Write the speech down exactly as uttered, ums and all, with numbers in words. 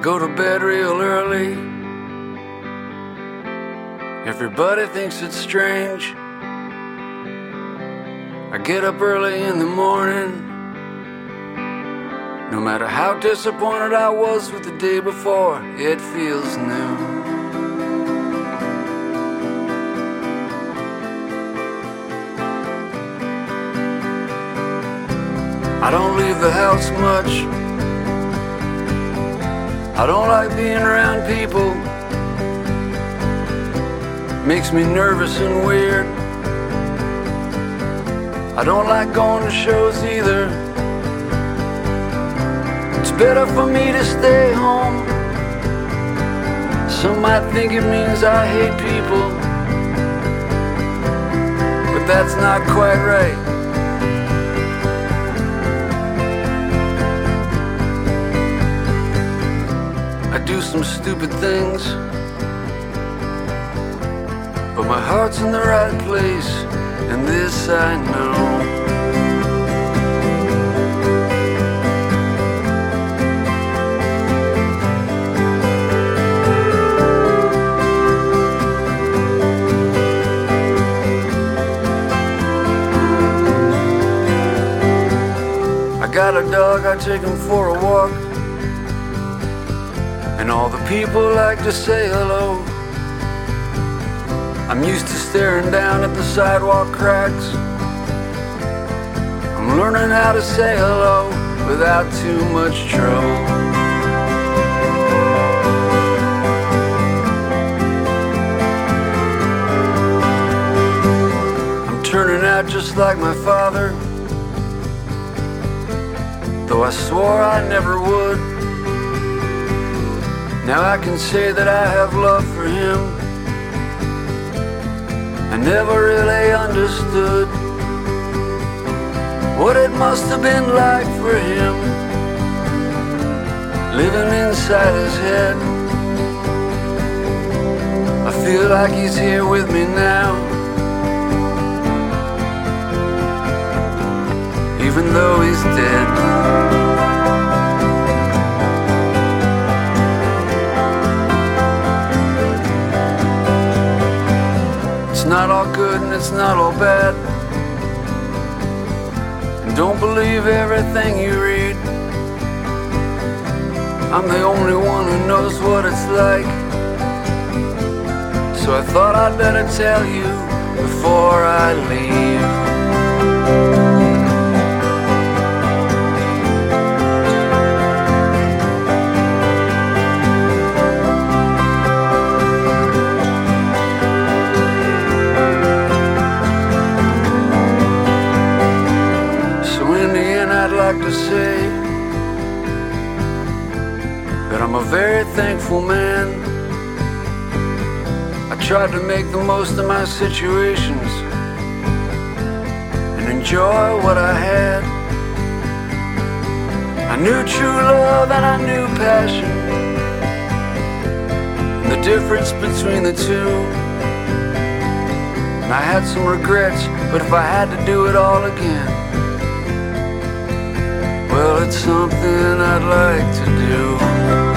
go to bed real early. Everybody thinks it's strange. I get up early in the morning. No matter how disappointed I was with the day before, it feels new. I don't leave the house much. I don't like being around people. Makes me nervous and weird. I don't like going to shows either. It's better for me to stay home. Some might think it means I hate people, but that's not quite right. I do some stupid things, but my heart's in the right place, and this I know. I got a dog, I take him for a walk, and all the people like to say hello. I'm used to staring down at the sidewalk cracks. I'm learning how to say hello without too much trouble. I'm turning out just like my father, though I swore I never would. Now I can say that I have love for him. I never really understood what it must have been like for him, living inside his head. I feel like he's here with me now, even though he's dead. It's not all good and it's not all bad, and don't believe everything you read. I'm the only one who knows what it's like, so I thought I'd better tell you before I leave. To say that I'm a very thankful man. I tried to make the most of my situations and enjoy what I had. I knew true love and I knew passion, and the difference between the two. And I had some regrets, but if I had to do it all again, well, it's something I'd like to do.